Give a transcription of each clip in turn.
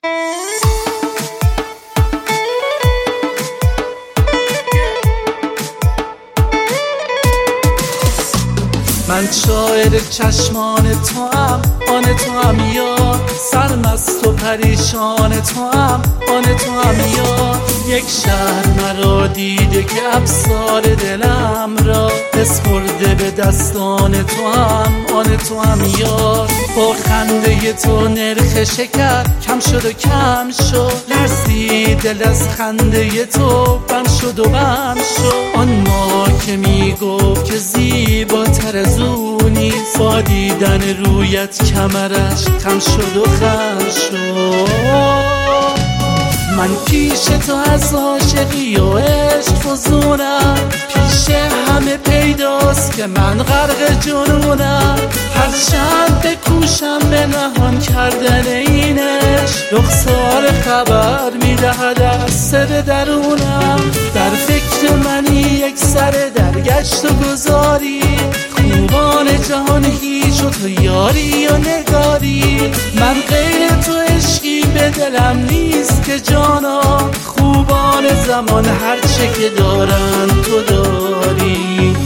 من شاعر چشمان تو هم، آن تو هم یار، سرمست و پریشان تو هم، آن تو هم یار. یک شهر مرا دیده که افسار دلم را بسپرده به دستان تو هم، آن تو هم یار. با خنده تو نرخ شکر کم شد و کم شد، لرزی دل از خنده تو بم شد و بم شد. آن ما که میگفت که زیباتر از او نیست، با دیدن رویت کمرش خم شد و خم شد. من پیش تو از عاشقی و عشق فزونم، پیش همه پیداست که من غرق جنونم. هرچند بکوشم به نهان کردن این عشق، رخسار خبر میدهد از سر درونم. در فکر منی یک سر در گشت و گذاری، خوبان جهان هیچ و تو یاری و نگاری. من غیر تو عشقی به دلم نیست که جانا، خوبان زمان هرچه که دارن تو داری.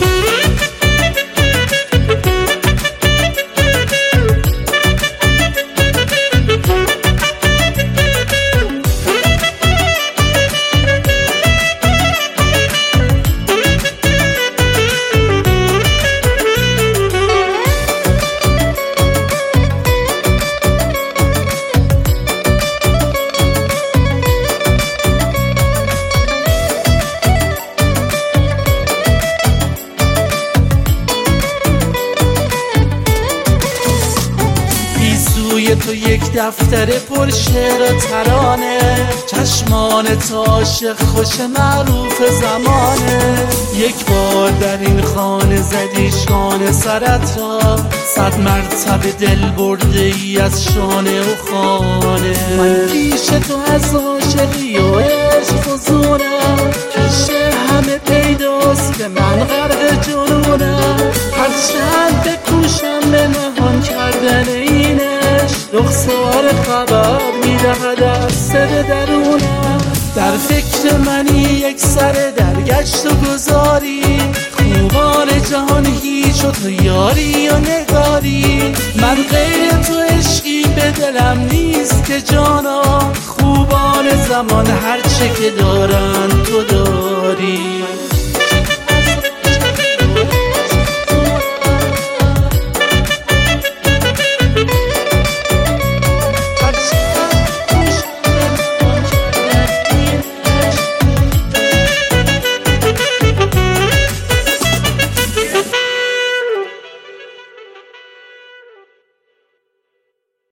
تو یک دفتر پر شعر و ترانه، چشمان تو عاشق خوش معروف زمانه. یک بار در این خانه زدی شانه سرت را، 100 مرتبه دل برده ای از شانه و خانه. من پیش تو از عاشقی و عشق فزونم، پیش همه پیداست که من غرق جنونم. هرچند بکوشم به نهان کردن این رخسار خبر میدهد از سر درونم. در فکر منی یک سر در گشت و گذاری، خوبان جهان هیچ و تو یاری و نگاری. من غیر تو عشقی به دلم نیست که جانا، خوبان زمان هرچه که دارن تو داری.